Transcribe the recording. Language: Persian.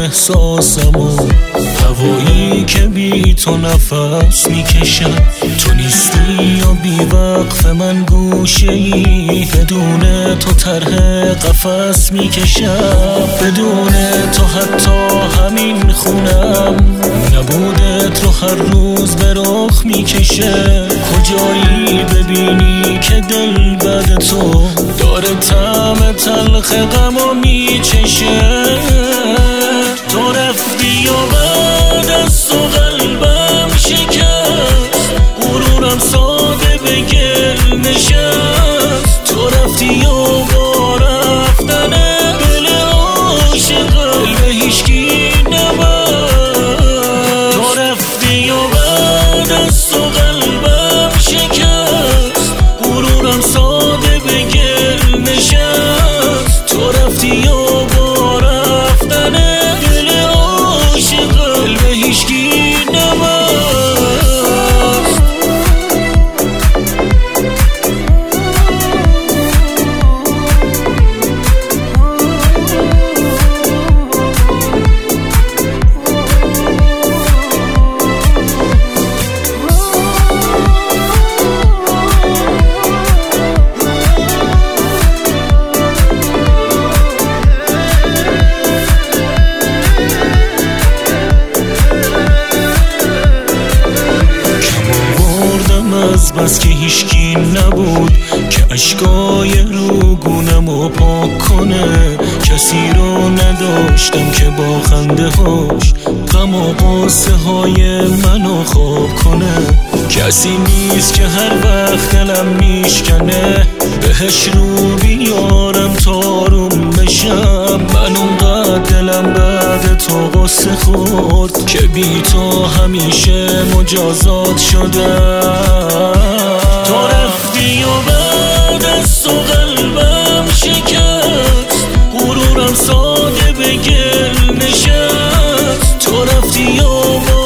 احساسمو، هوایی که بی تو نفس میکشم. تو نیستی یا بی وقف من گوشه‌ای، بدون تو طرح قفس میکشم. بدون تو حتی همین خونم نبودت رو هر روز به رخ میکشه. کجایی ببینی که دل بعد تو داره طعم تلخ غمو میچشه. تو رفتی و بعد از تو قلبم شکست، غرورم ساده به گل نشست. تو رفتی و با رفتن دل عاشق قلب هیچکی نبست. تو رفتی و بعد از تو قلبم شکست، غرورم ساده به گل نشست. تو رفتی و با رفتن دل عاشق قلب هیچکی نبست. از بس که هیچکی نبود که اشکای روگونمو پاک کنه. کسی رو نداشتم که با خنده هاش غم و قصه های منو خواب کنه. کسی نیست که هر وقت دلم میشکنه بهش رو بیارم تا آروم بشم. من اونقدر دلم بعد تو قصه خورد که بی تو همیشه مجازات شدم. تو رفتی و بعد از تو قلبم شکست، غرورم ساده به گل نشست. تو رفتی و